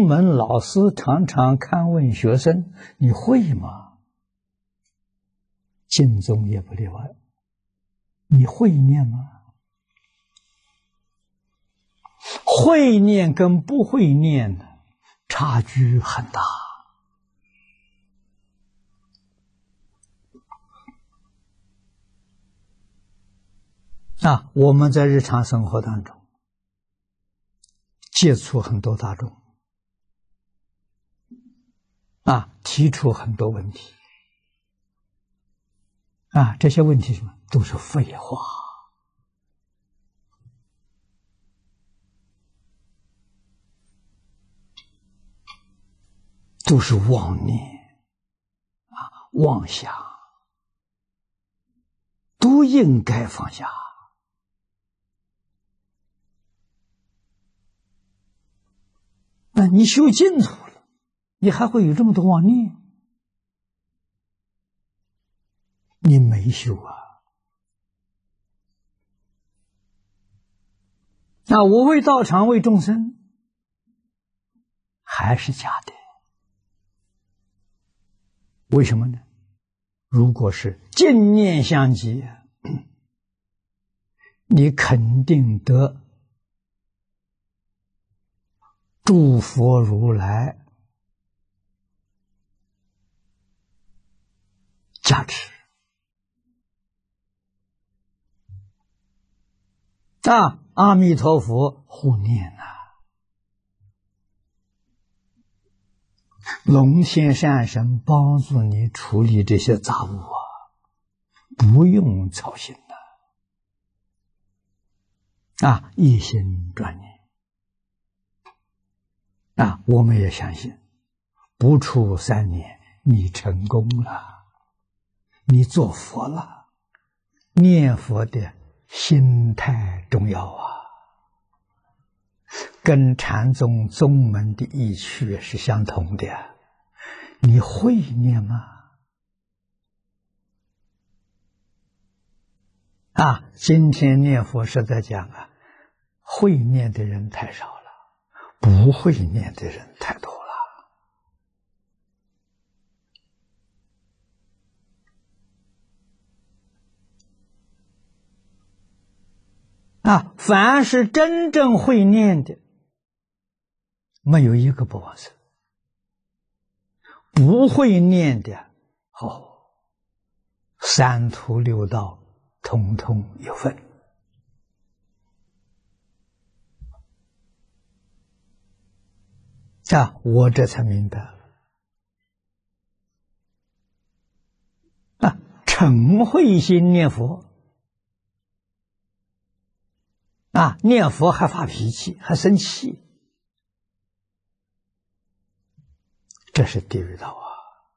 宗门老师常常看问学生：“你会吗？”净宗也不例外。你会念吗？会念跟不会念差距很大。我们在日常生活当中接触很多大众，提出很多问题，这些问题什么都是废话，都是妄念妄想，都应该放下。那你修净土了，你还会有这么多妄念？你没修啊！我为道场为众生，还是假的。为什么呢？如果是净念相继，你肯定得诸佛如来加持阿弥陀佛护念龙仙善神帮助你处理这些杂物不用操心一心专念我们也相信，不出3年，你成功了，你做佛了。念佛的心态重要跟禅宗宗门的意趣是相同的。你会念吗？今天念佛是在讲会念的人太少了，不会念的人太多了。凡是真正会念的，没有一个不往生。不会念的，三途六道统统有份。我这才明白了。诚会心念佛，念佛还发脾气，还生气，这是地狱道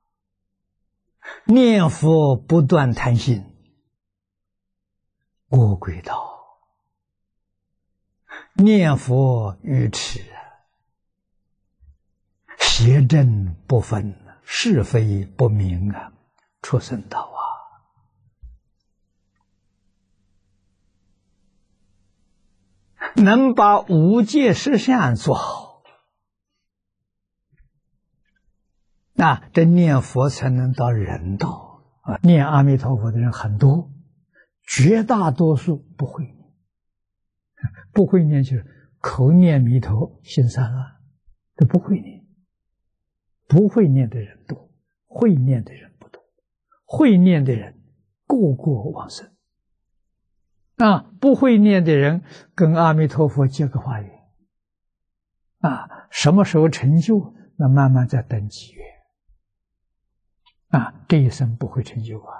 念佛不断贪心，恶鬼道。念佛愚痴，邪正不分，是非不明畜生道能把五戒十善做好，这念佛才能到人道念阿弥陀佛的人很多，绝大多数不会念，不会念就是口念弥陀心散乱，这不会念。不会念的人多，会念的人不多。会念的人个个往生不会念的人跟阿弥陀佛结个法缘什么时候成就，那慢慢再等几月这一生不会成就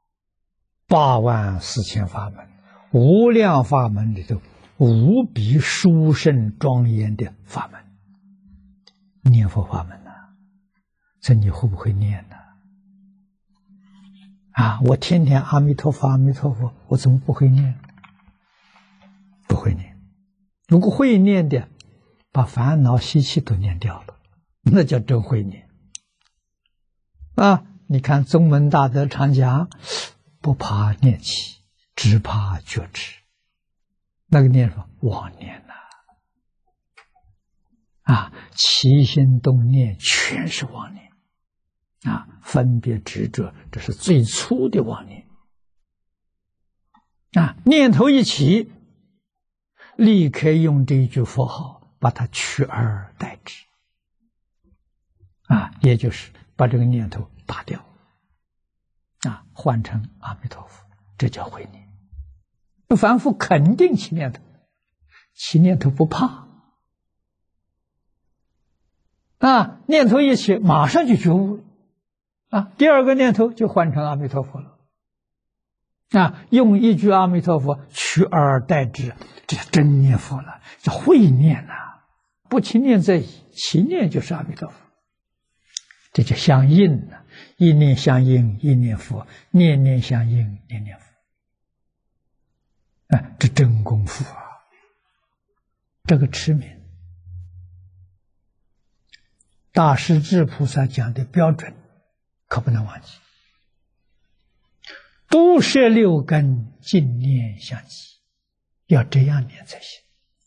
84000法门，无量法门里头无比殊胜庄严的法门，念佛法门这你会不会念呢？我天天阿弥陀佛阿弥陀佛，我怎么不会念？不会念。如果会念的，把烦恼习气都念掉了，那叫真会念你看宗门大德常讲，不怕念起，只怕觉知。那个念什么？妄念起心动念全是妄念分别执着，这是最粗的妄念念头一起，立刻用这一句佛号把它取而代之也就是把这个念头打掉换成阿弥陀佛，这叫慧念。凡夫肯定起念头，起念头不怕念头一起马上就觉悟了第二个念头就换成阿弥陀佛了用一句阿弥陀佛取而代之，这真念佛了，叫慧念不起念则已，起念就是阿弥陀佛，这就相应了，一念相应一念佛，念念相应念念佛这真功夫这个持名大势至菩萨讲的标准可不能忘记，都摄六根，净念相继，要这样念才行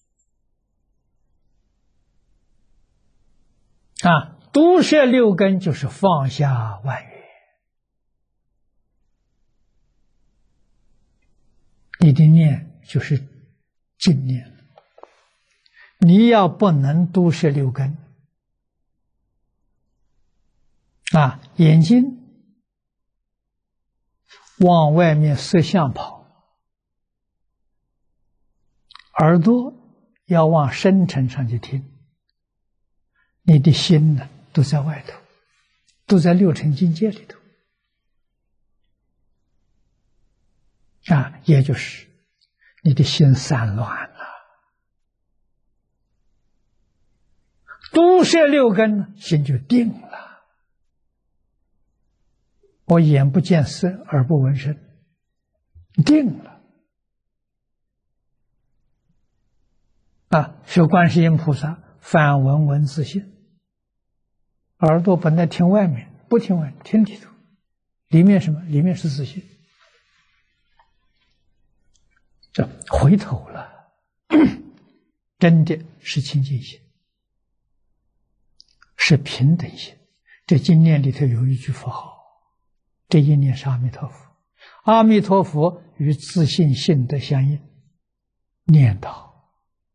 都摄六根就是放下万缘，你的念就是净念，你要不能都摄六根眼睛往外面色相跑，耳朵要往深层上去听，你的心呢都在外头，都在六尘境界里头也就是你的心散乱了。都摄六根，心就定了。我眼不见色，耳不闻声，定了学观世音菩萨，反闻闻自性。耳朵本来听外面，不听外面，听里头，里面什么？里面是自性。这回头了，真的是清净心，是平等心。这经念里头有一句佛号，这一念是阿弥陀佛，阿弥陀佛与自性性德相应，念到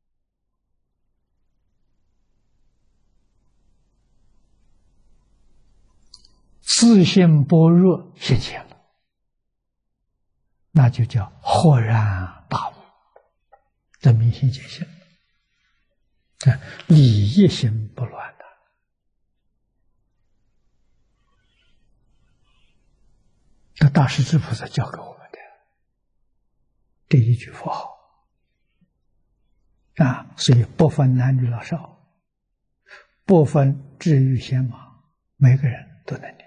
自性般若现前了，那就叫豁然大悟，这明心见性，理一心不乱的。这大势至菩萨教给我们的这一句佛号所以不分男女老少，不分智愚贤盲，每个人都能念，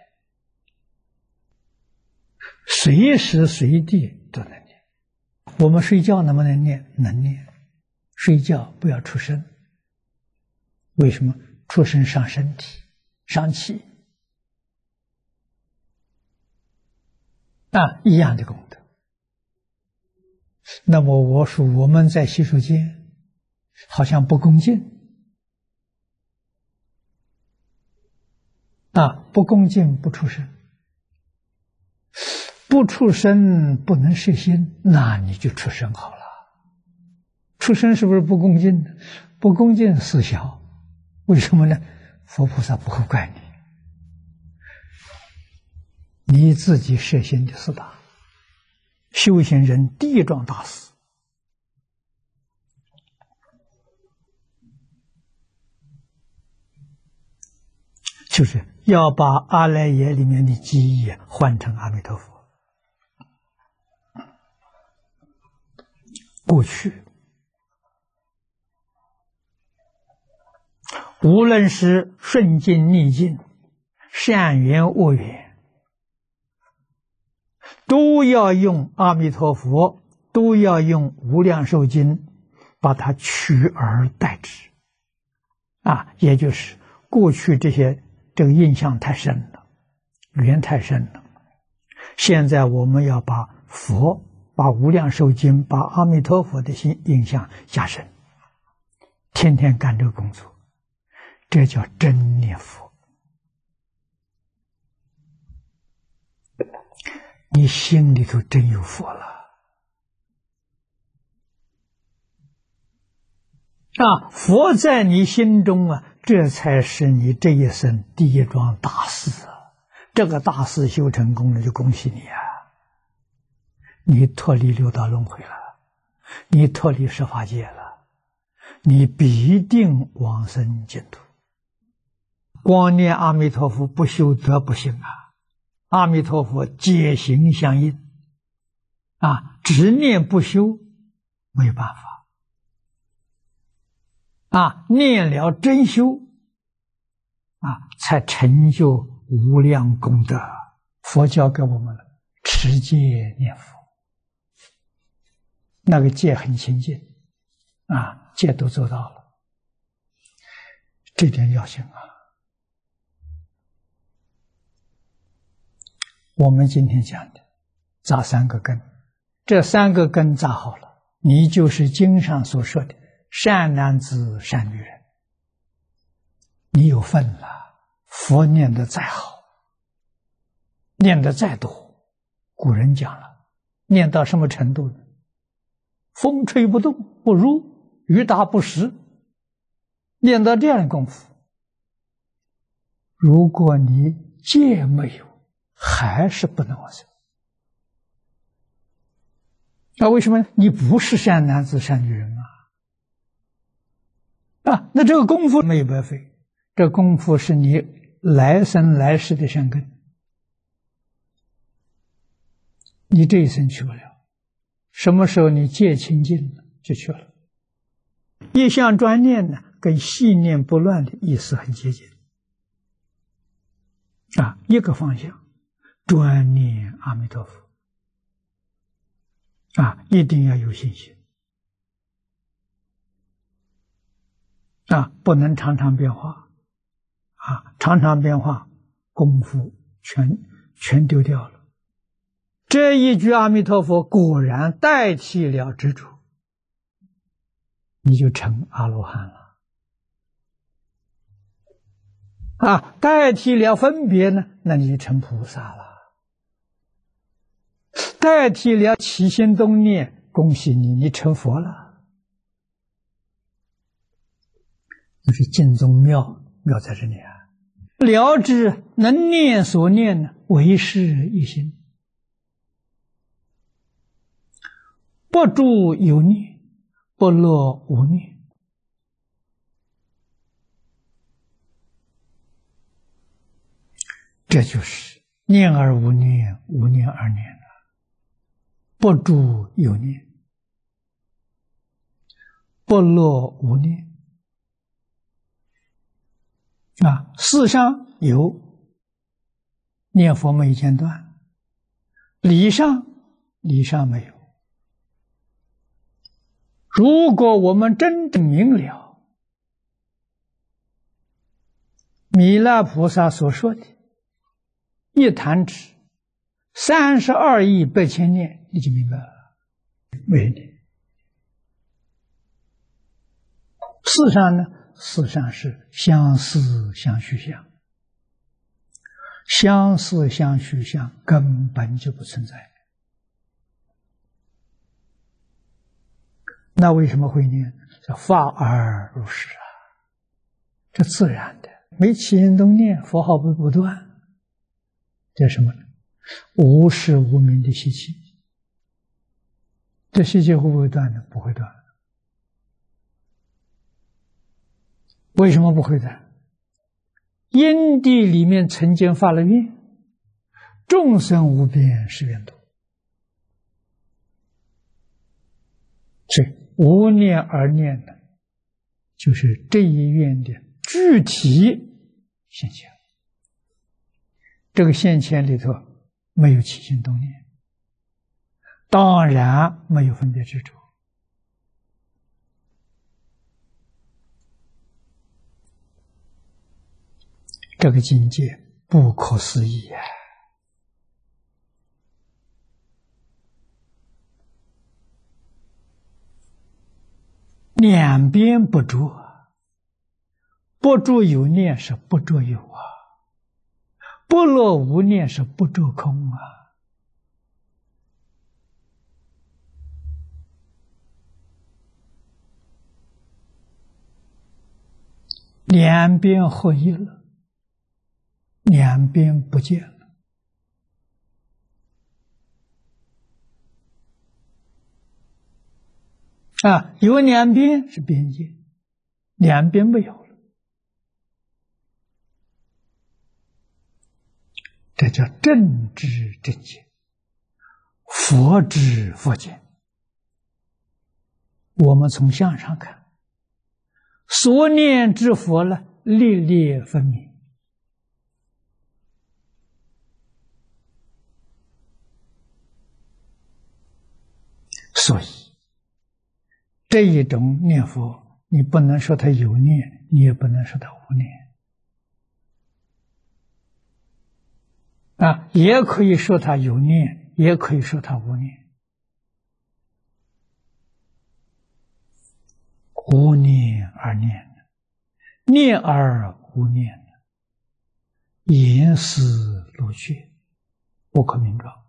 随时随地都能念。我们睡觉能不能念？能念。睡觉不要出声，为什么？出声伤身体，伤气一样的功德。那么我说我们在洗手间好像不恭敬不恭敬不出声，不出声不能摄心，那你就出声好了。出声是不是不恭敬呢？不恭敬事小，为什么呢？佛菩萨不会怪你，你自己摄心的事大。修行人第一桩大事，就是要把阿赖耶里面的记忆换成阿弥陀佛。过去无论是顺境逆境，善缘恶缘，都要用阿弥陀佛，都要用无量寿经把它取而代之也就是过去这个印象太深了，缘太深了，现在我们要把佛，把无量寿经，把阿弥陀佛的印象加深，天天干这个工作， 这叫真念佛。你心里头真有佛了啊！佛在你心中啊，这才是你这一生第一桩大事啊！这个大事修成功了，就恭喜你啊！你脱离六道轮回了，你脱离十法界了，你必定往生净土。光念阿弥陀佛不修则不行啊！阿弥陀佛解行相应啊，只念不修没有办法啊，念了真修啊，才成就无量功德。佛教给我们了持戒念佛，那个戒很清净啊，戒都做到了，这点要紧啊。我们今天讲的扎三个根，这三个根扎好了，你就是经上所说的善男子善女人，你有份了。佛念得再好，念得再多，古人讲了，念到什么程度呢？风吹不动不入，雨打不湿，念到这样的功夫，如果你戒没有，还是不能往生。那为什么你不是善男子善女人啊？那这个功夫没有白费，这功夫是你来生来世的善根，你这一生去不了。什么时候你戒清净了，就去了。一向专念呢，跟细念不乱的意思很接近啊，一个方向。专念阿弥陀佛啊，一定要有信心啊，不能常常变化啊，常常变化，功夫全丢掉了。这一句阿弥陀佛果然代替了执着，你就成阿罗汉了啊，代替了分别呢，那你就成菩萨了。代替了起心动念，恭喜你，你成佛了。就是净宗妙在这里啊！了知能念所念呢，唯是一心，不住有念，不落无念。这就是念而无念，无念而念了。不住有念，不落无念啊！事上有念佛没间断，理上没有。如果我们真正明了弥勒菩萨所说的一弹指32亿8千念，你就明白了。为念事上呢？事上是相似相续相，相似相续相根本就不存在。那为什么会念？叫发而如是啊，这自然的，没起心动念，佛号不断，这是什么呢？无始无明的习气。这习气会不会断呢？不会断。为什么不会断？因地里面曾经发了愿，众生无边誓愿度，所以无念而念的，就是这一愿的具体现前。这个现前里头没有起心动念，当然没有分别执着。这个境界不可思议啊！两边不着， 不住有念是不着有啊，不落无念是不着空啊。两边合一了，两边不见了。有两边是边界，两边没有了，这叫正知正见，佛知佛见。我们从相上看，所念之佛呢，历历分明。所以这一种念佛，你不能说他有念，你也不能说他无念。也可以说他有念，也可以说他无念。无念而念，念而无念，言思如血，不可名状。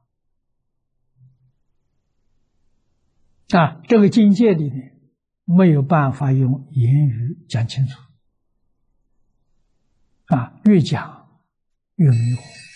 这个境界里面没有办法用言语讲清楚，越讲越迷惑。